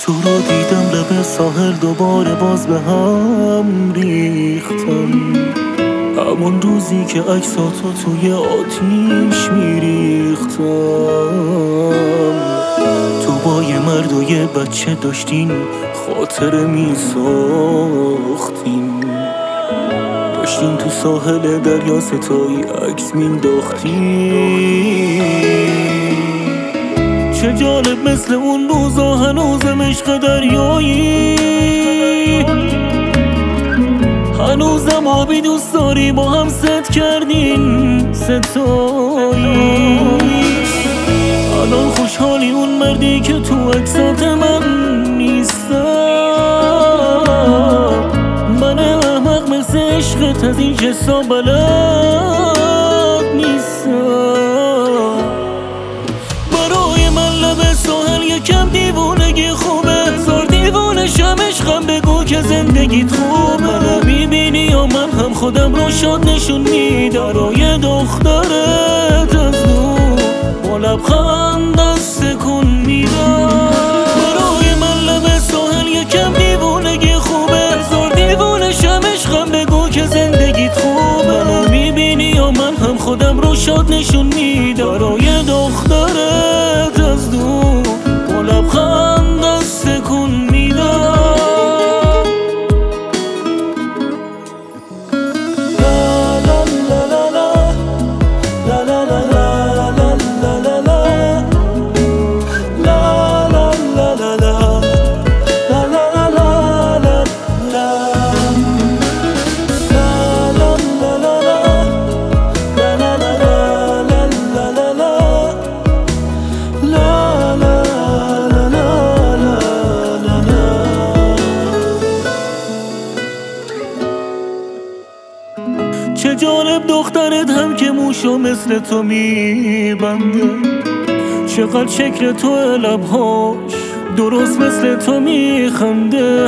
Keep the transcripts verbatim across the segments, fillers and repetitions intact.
تو رو دیدم لب ساحل دوباره باز به هم ریختم، همون روزی که عکساتو توی آتیش میریختم. تو با یه مرد و یه بچه داشتین خاطره میساختین، داشتین تو ساحل دریا ستایی عکس مینداختین. چه جالب مثل اون روزا هنوزم عشق دریایی، هنوزم آبی دوست داری با هم ست کردین ستایی. الان خوشحالی اون مردی که تو عکسات من نیستم، من احمق مثل عشقت از این جسا بلد نیستم. برای من لب ساحل یکم دیوونگی خوبه، زار دیوونه شم عشقم بگو که زندگیت خوبه. میبینی یا من هم خودم رو شاد نشون میدم برای دخترت از دور با لبخند دست کن میدم. برای من لب ساحل یکم دیوونگی خوبه، زار دیوونه شم عشقم بگو که زندگیت خوبه. میبینی یا من هم خودم رو شاد نشون میدم برای دخترت از دور با لبخند دست کن میدم. چه جالب دخترت هم که موشو مثل تو میبنده، چقدر شکل تو لبهاش درست مثل تو میخنده.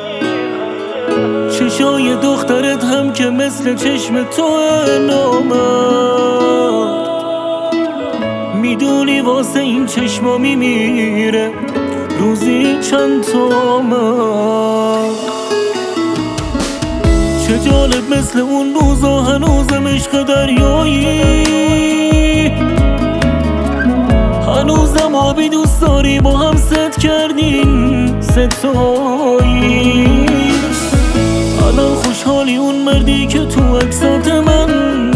چشای دخترت هم که مثل چشم تو نامرد، میدونی واسه این چشما میمیره روزی چند تومن. چه جالب مثل اون روزا هنوزم عشق دریایی، هنوزم آبی دوست داری با هم ست کردین ستایی. الان خوشحالی اون مردی که تو عکسات من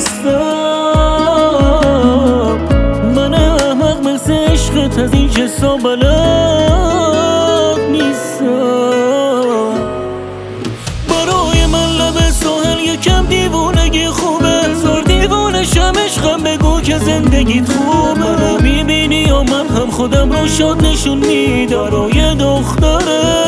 نیستم، من احمق مثل عشقت از این جسا بلد نیستم. برای من لب ساحل یکم دیوونگی خوبه، زار دیوونه شم عشقم بگو که زندگیت خوبه. میبینی یا من هم خودم رو شاد نشون میدم برای دختره